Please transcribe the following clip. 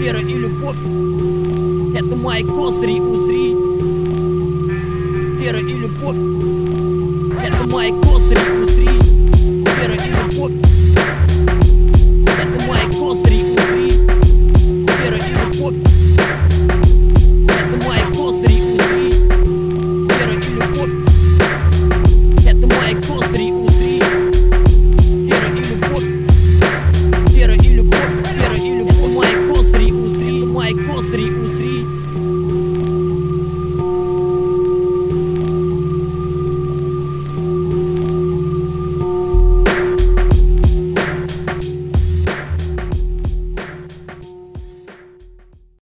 Вера и любовь — это мои козыри, узри. Вера и любовь — это мои козыри, узри.